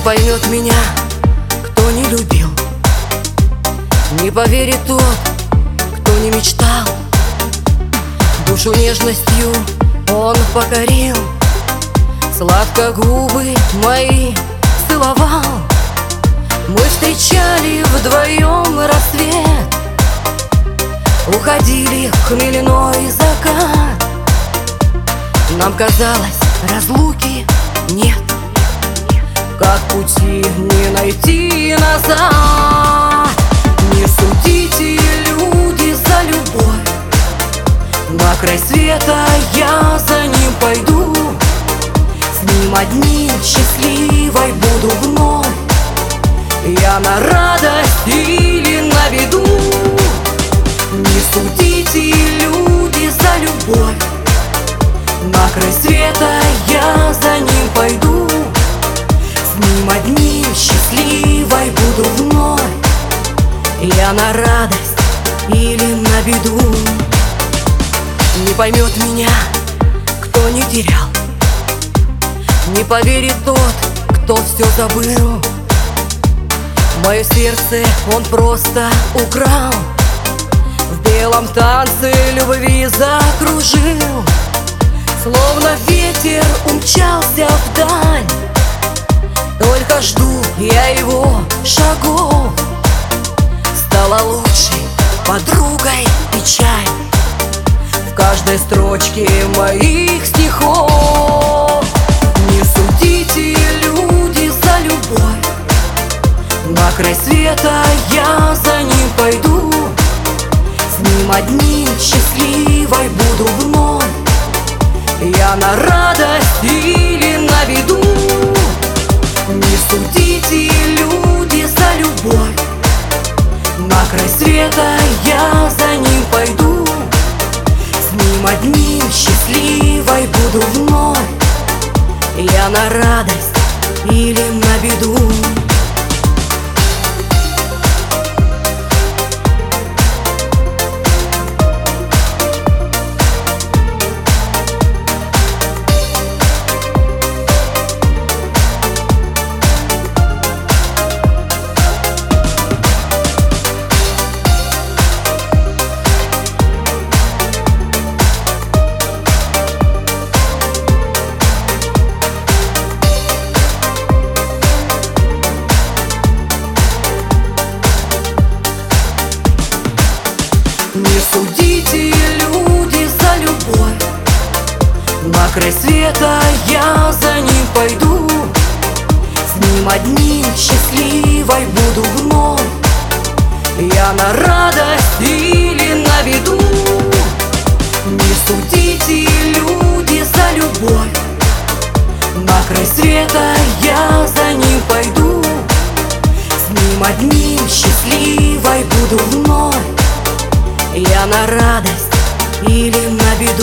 поймет меня, кто не любил, не поверит тот, кто не мечтал. Душу нежностью он покорил, сладко губы мои целовал. Мы встречали вдвоем рассвет, уходили в хмельной закат. Нам казалось, разлуки нет, как пути не найти назад. Не судите, люди, за любовь, на край света я за ним пойду. С ним одним счастливой буду вновь, я на радость или на беду. Не судите, люди, за любовь, на край света я за ним пойду. С ним одним счастливой буду вновь, я на радость или на беду. Не поймет меня, кто не терял, не поверит тот, кто все забыл. Мое сердце он просто украл, в белом танце любви закружил. Словно ветер умчался вдаль, только жду я его шагов. Стала лучшей подругой печаль в каждой строчке моих стихов. Не судите, люди, за любовь, на край света я за ним пойду. С ним одним счастливой буду вновь, я на радость или на беду. Не судите, люди, за любовь, на край света я за ним пойду. С ним одним счастливой буду вновь, я на радость или на беду. Не судите, люди, за любовь, на край света я за ним пойду. С ним одним счастливой буду вновь, я на радость или на беду. Не судите, люди, за любовь, на край света я за ним пойду. С ним одним счастливой буду вновь, я на радость или на беду.